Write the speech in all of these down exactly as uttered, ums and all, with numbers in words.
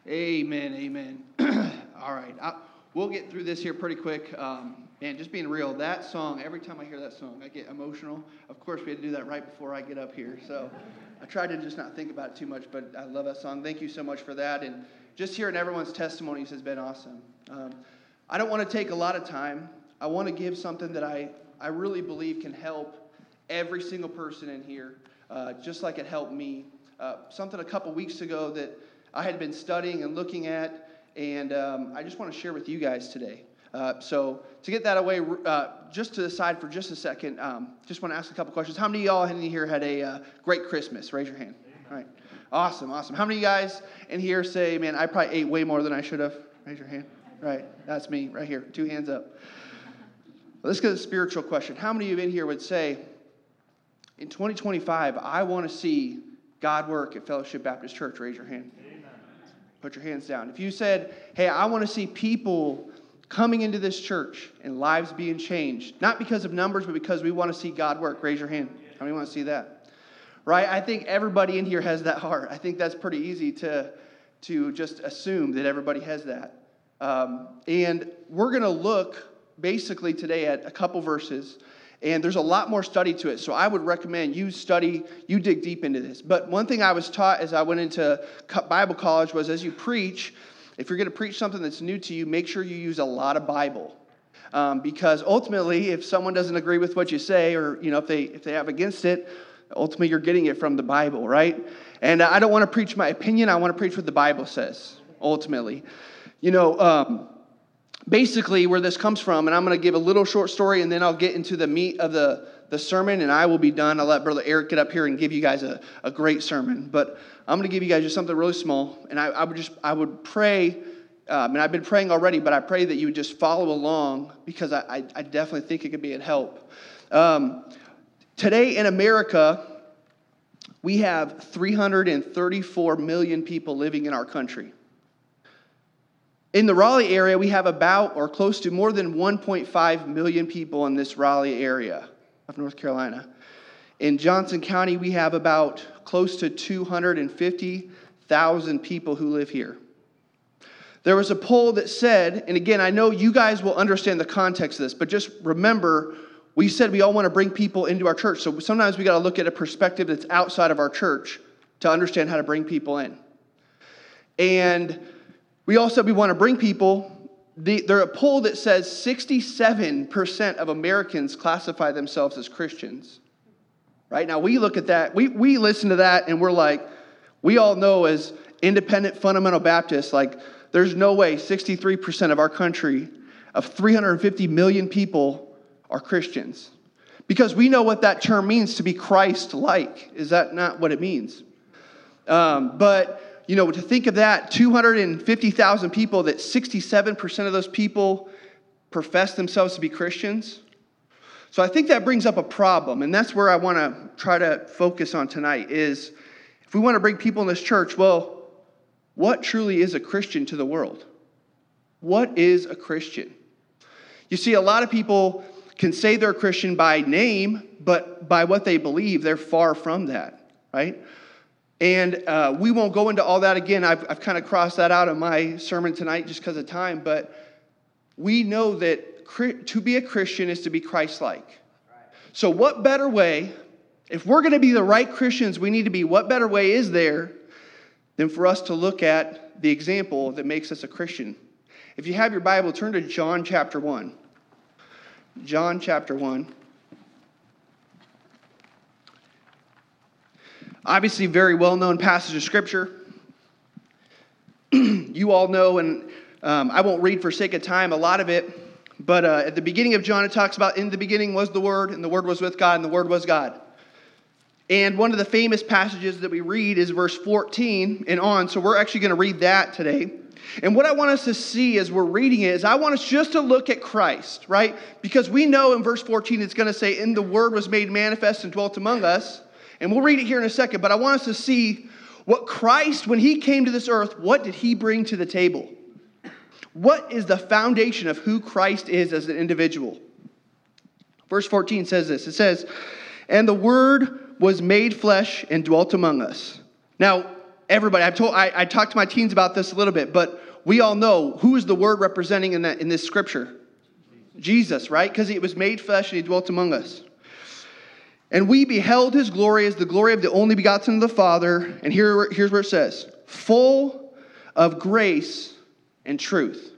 Amen, amen. All right, I, we'll get through this here pretty quick. Um, and just being real, that song, every time I hear that song, I get emotional. Of course, we had to do that right before I get up here. So I tried to just not think about it too much, but I love that song. Thank you so much for that. And just hearing everyone's testimonies has been awesome. Um, I don't want to take a lot of time. I want to give something that I, I really believe can help every single person in here, uh, just like it helped me. Uh, something a couple weeks ago that I had been studying and looking at, and um, I just want to share with you guys today. Uh, so to get that away, uh, just to the side for just a second, um, just want to ask a couple questions. How many of y'all in here had a uh, great Christmas? Raise your hand. All right. Awesome, awesome. How many of you guys in here say, man, I probably ate way more than I should have? Raise your hand. Right, that's me right here. Two hands up. Well, let's get a spiritual question. How many of you in here would say, in twenty twenty-five, I want to see God work at Fellowship Baptist Church? Raise your hand. Amen. Put your hands down. If you said, hey, I want to see people coming into this church and lives being changed, not because of numbers, but because we want to see God work, raise your hand. How many want to see that? Right? I think everybody in here has that heart. I think that's pretty easy to, to just assume that everybody has that. Um, and we're going to look basically today at a couple verses. And there's a lot more study to it, so I would recommend you study, you dig deep into this. But one thing I was taught as I went into Bible college was as you preach, if you're going to preach something that's new to you, make sure you use a lot of Bible. Um, because ultimately, if someone doesn't agree with what you say, or you know, if they if they have against it, ultimately you're getting it from the Bible, right? And I don't want to preach my opinion. I want to preach what the Bible says, ultimately. You know, um, basically where this comes from, and I'm going to give a little short story, and then I'll get into the meat of the, the sermon, and I will be done. I'll let Brother Eric get up here and give you guys a, a great sermon. But I'm going to give you guys just something really small, and I, I would just I would pray, um, and I've been praying already, but I pray that you would just follow along, because I, I, I definitely think it could be a help. Um, today in America, we have three hundred thirty-four million people living in our country. In the Raleigh area, we have about or close to more than one point five million people in this Raleigh area of North Carolina. In Johnson County, we have about close to two hundred fifty thousand people who live here. There was a poll that said, and again, I know you guys will understand the context of this, but just remember, we said we all want to bring people into our church, so sometimes we got to look at a perspective that's outside of our church to understand how to bring people in. And we all said we want to bring people. The, there's a poll that says sixty-seven percent of Americans classify themselves as Christians. Right? Now, we look at that, we, we listen to that, and we're like, we all know as independent fundamental Baptists, like, there's no way sixty-three percent of our country, of three hundred fifty million people, are Christians. Because we know what that term means, to be Christ-like. Is that not what it means? Um, but... You know, to think of that, two hundred fifty thousand people, that sixty-seven percent of those people profess themselves to be Christians. So I think that brings up a problem, and that's where I want to try to focus on tonight, is if we want to bring people in this church, well, what truly is a Christian to the world? What is a Christian? You see, a lot of people can say they're a Christian by name, but by what they believe, they're far from that, right? And uh, we won't go into all that again. I've, I've kind of crossed that out of my sermon tonight just because of time. But we know that to be a Christian is to be Christ-like. So what better way, if we're going to be the right Christians we need to be, what better way is there than for us to look at the example that makes us a Christian? If you have your Bible, turn to John chapter one. John chapter one. Obviously, very well-known passage of Scripture. You all know, and um, I won't read for sake of time a lot of it, but uh, at the beginning of John, it talks about, in the beginning was the Word, and the Word was with God, and the Word was God. And one of the famous passages that we read is verse fourteen and on, so we're actually going to read that today. And what I want us to see as we're reading it is I want us just to look at Christ, right? Because we know in verse fourteen it's going to say, "And the Word was made manifest and dwelt among us." And we'll read it here in a second, but I want us to see what Christ, when he came to this earth, what did he bring to the table? What is the foundation of who Christ is as an individual? Verse fourteen says this. It says, "And the Word was made flesh and dwelt among us." Now, everybody, I've told, I, I talked to my teens about this a little bit, but we all know who is the word representing in that in this scripture? Jesus, right? Because it was made flesh and he dwelt among us. And we beheld his glory as the glory of the only begotten of the Father. And here, here's where it says, full of grace and truth.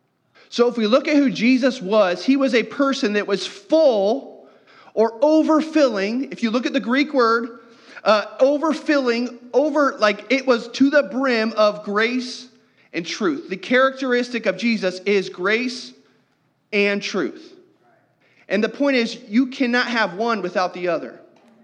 So if we look at who Jesus was, he was a person that was full or overfilling. If you look at the Greek word, uh, overfilling, over, like it was to the brim of grace and truth. The characteristic of Jesus is grace and truth. And the point is, you cannot have one without the other.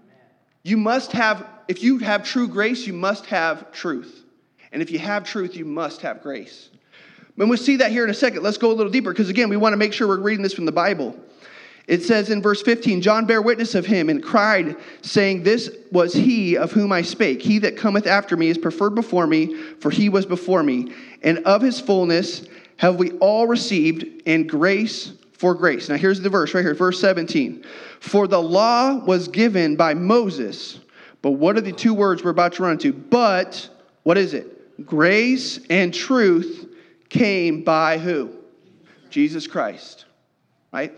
You must have, if you have true grace, you must have truth. And if you have truth, you must have grace. And we'll see that here in a second. Let's go a little deeper, because again, we want to make sure we're reading this from the Bible. It says in verse fifteen, John bare witness of him and cried, saying, this was he of whom I spake. He that cometh after me is preferred before me, for he was before me. And of his fullness have we all received, and grace for grace. Now here's the verse right here, verse seventeen. For the law was given by Moses. But what are the two words we're about to run into? But, what is it? Grace and truth came by who? Jesus Christ. Right?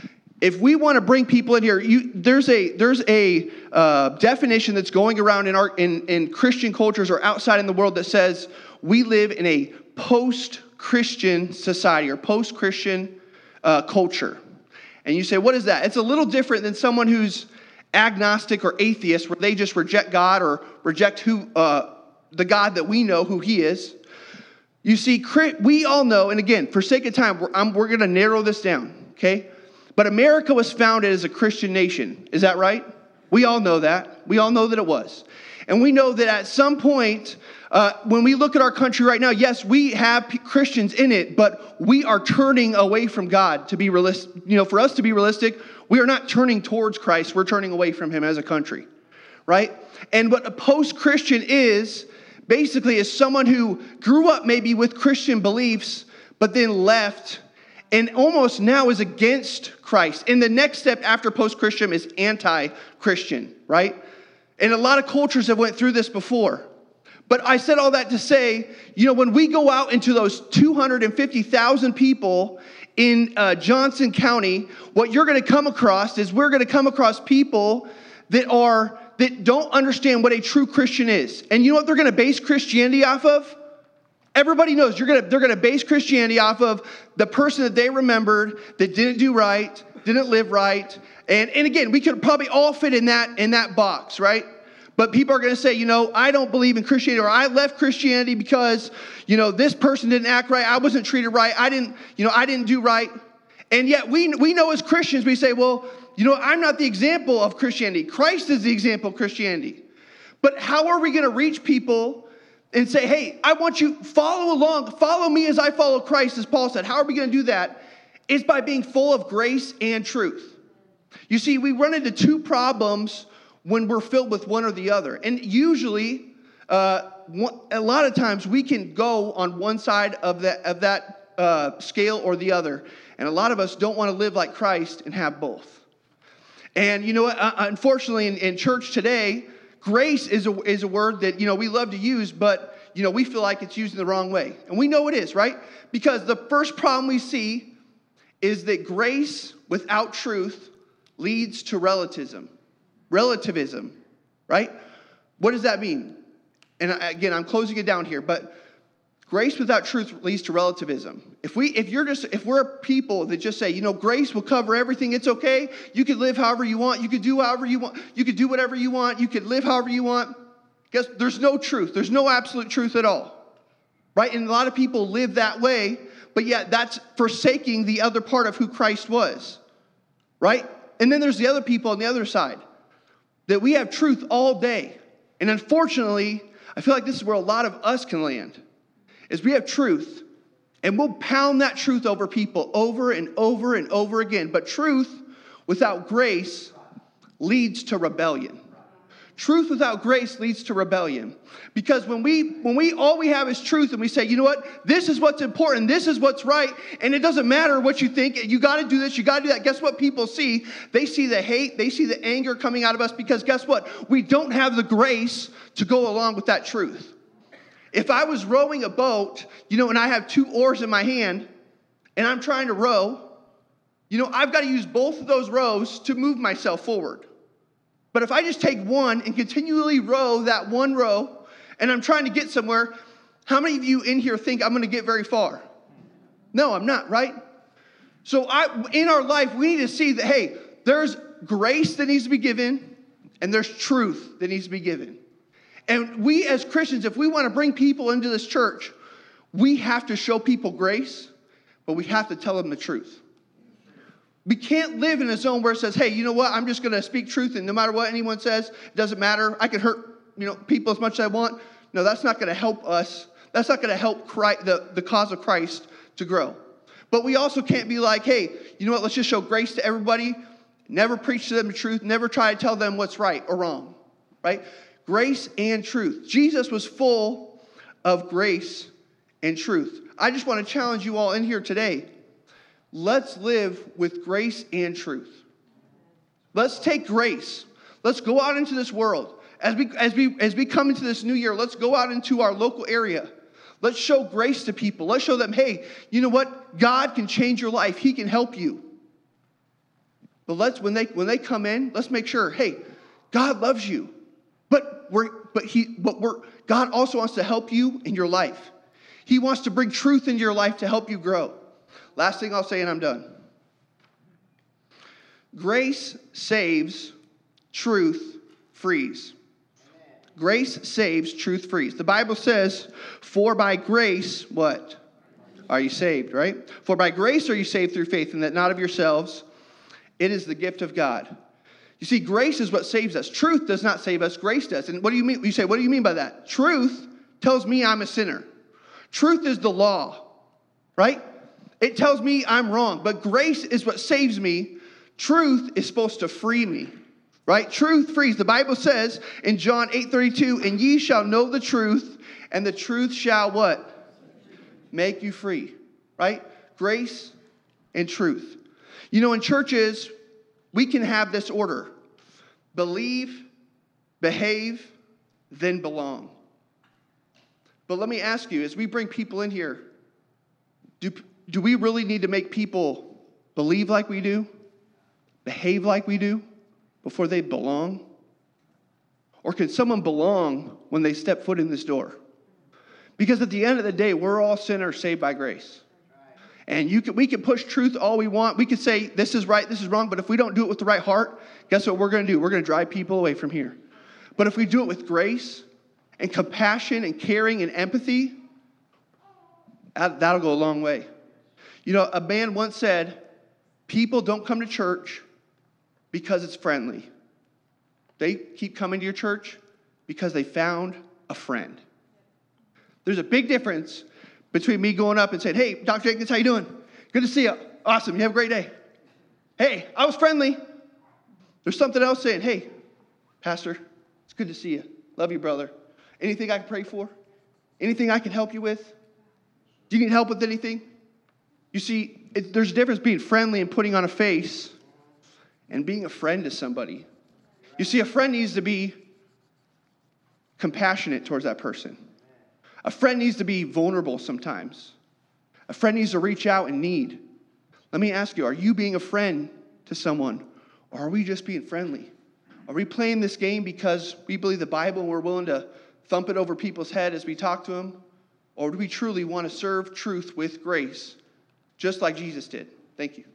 If we want to bring people in here, you, there's a there's a uh, definition that's going around in our in, in Christian cultures or outside in the world that says we live in a post-Christian society or post-Christian uh, culture. And you say, what is that? It's a little different than someone who's agnostic or atheist, where they just reject God or reject who uh, the God that we know who he is. You see, we all know, and again, for sake of time, we're, I'm, we're going to narrow this down, okay? But America was founded as a Christian nation. Is that right? We all know that. We all know that it was. And we know that at some point, uh, when we look at our country right now, yes, we have p- Christians in it, but we are turning away from God to be realistic. You know, for us to be realistic, we are not turning towards Christ. We're turning away from him as a country, right? And what a post-Christian is, basically, is someone who grew up maybe with Christian beliefs, but then left and almost now is against Christ. And the next step after post-Christian is anti-Christian, right? And a lot of cultures have went through this before. But I said all that to say, you know, when we go out into those two hundred fifty thousand people in uh, Johnson County, what you're going to come across is we're going to come across people that are that don't understand what a true Christian is. And you know what they're going to base Christianity off of? Everybody knows you're gonna, they're going to base Christianity off of the person that they remembered that didn't do right, didn't live right. And, and again, we could probably all fit in that, in that box, right? But people are going to say, you know, I don't believe in Christianity, or I left Christianity because, you know, this person didn't act right. I wasn't treated right. I didn't, you know, I didn't do right. And yet we, we know as Christians, we say, well, you know, I'm not the example of Christianity. Christ is the example of Christianity. But how are we going to reach people and say, hey, I want you, follow along, follow me as I follow Christ, as Paul said. How are we going to do that? It's by being full of grace and truth. You see, we run into two problems when we're filled with one or the other. And usually, uh, one, a lot of times, we can go on one side of that, of that uh, scale or the other. And a lot of us don't want to live like Christ and have both. And you know what? Uh, unfortunately, in, in church today, grace is a, is a word that, you know, we love to use, but, you know, we feel like it's used in the wrong way. And we know it is, right? Because the first problem we see is that grace without truth leads to relativism. Relativism, right? What does that mean? And again, I'm closing it down here, but grace without truth leads to relativism. If we, if you're just, if we're people that just say, you know, grace will cover everything, it's okay. You could live however you want. You could do however you want. You could do whatever you want. You could live however you want. Guess there's no truth. There's no absolute truth at all, right? And a lot of people live that way, but yet that's forsaking the other part of who Christ was, right? And then there's the other people on the other side that we have truth all day. And unfortunately, I feel like this is where a lot of us can land. Is we have truth, and we'll pound that truth over people over and over and over again. But truth without grace leads to rebellion. Truth without grace leads to rebellion. Because when we when we all we have is truth, and we say, you know what, this is what's important, this is what's right, and it doesn't matter what you think, you got to do this, you got to do that. Guess what people see? They see the hate, they see the anger coming out of us, because guess what? We don't have the grace to go along with that truth. If I was rowing a boat, you know, and I have two oars in my hand, and I'm trying to row, you know, I've got to use both of those rows to move myself forward. But if I just take one and continually row that one row, and I'm trying to get somewhere, how many of you in here think I'm going to get very far? No, I'm not, right? So I, in our life, we need to see that, hey, there's grace that needs to be given, and there's truth that needs to be given. And we as Christians, if we want to bring people into this church, we have to show people grace, but we have to tell them the truth. We can't live in a zone where it says, hey, you know what, I'm just going to speak truth, and no matter what anyone says, it doesn't matter. I can hurt, you know, people as much as I want. No, that's not going to help us. That's not going to help Christ, the, the cause of Christ to grow. But we also can't be like, hey, you know what, let's just show grace to everybody. Never preach to them the truth. Never try to tell them what's right or wrong, right? Grace and truth. Jesus was full of grace and truth. I just want to challenge you all in here today. Let's live with grace and truth. Let's take grace. Let's go out into this world. As we, as we, as we come into this new year, let's go out into our local area. Let's show grace to people. Let's show them, hey, you know what? God can change your life. He can help you. But let's, when they, when they come in, let's make sure, hey, God loves you. But we're, but he, but we're, God also wants to help you in your life. He wants to bring truth into your life to help you grow. Last thing I'll say, and I'm done. Grace saves, truth frees. Grace saves, truth frees. The Bible says, for by grace, what? Are you saved, right? For by grace are you saved through faith, and that not of yourselves. It is the gift of God. You see, grace is what saves us. Truth does not save us. Grace does. And what do you mean? You say, what do you mean by that? Truth tells me I'm a sinner. Truth is the law, right? It tells me I'm wrong. But grace is what saves me. Truth is supposed to free me, right? Truth frees. The Bible says in John eight thirty-two, and ye shall know the truth, and the truth shall what? Make you free, right? Grace and truth. You know, in churches, we can have this order. Believe, behave, then belong. But let me ask you, as we bring people in here, do, do we really need to make people believe like we do? Behave like we do before they belong? Or can someone belong when they step foot in this door? Because at the end of the day, we're all sinners saved by grace. And you can, we can push truth all we want. We can say this is right, this is wrong. But if we don't do it with the right heart, guess what we're going to do? We're going to drive people away from here. But if we do it with grace and compassion and caring and empathy, that, that'll go a long way. You know, a man once said, people don't come to church because it's friendly. They keep coming to your church because they found a friend. There's a big difference between me going up and saying, hey, Doctor Jenkins, how you doing? Good to see you. Awesome. You have a great day. Hey, I was friendly. There's something else saying, hey, Pastor, it's good to see you. Love you, brother. Anything I can pray for? Anything I can help you with? Do you need help with anything? You see, it, there's a difference being friendly and putting on a face and being a friend to somebody. You see, a friend needs to be compassionate towards that person. A friend needs to be vulnerable sometimes. A friend needs to reach out in need. Let me ask you, are you being a friend to someone, or are we just being friendly? Are we playing this game because we believe the Bible and we're willing to thump it over people's head as we talk to them? Or do we truly want to serve truth with grace, just like Jesus did? Thank you.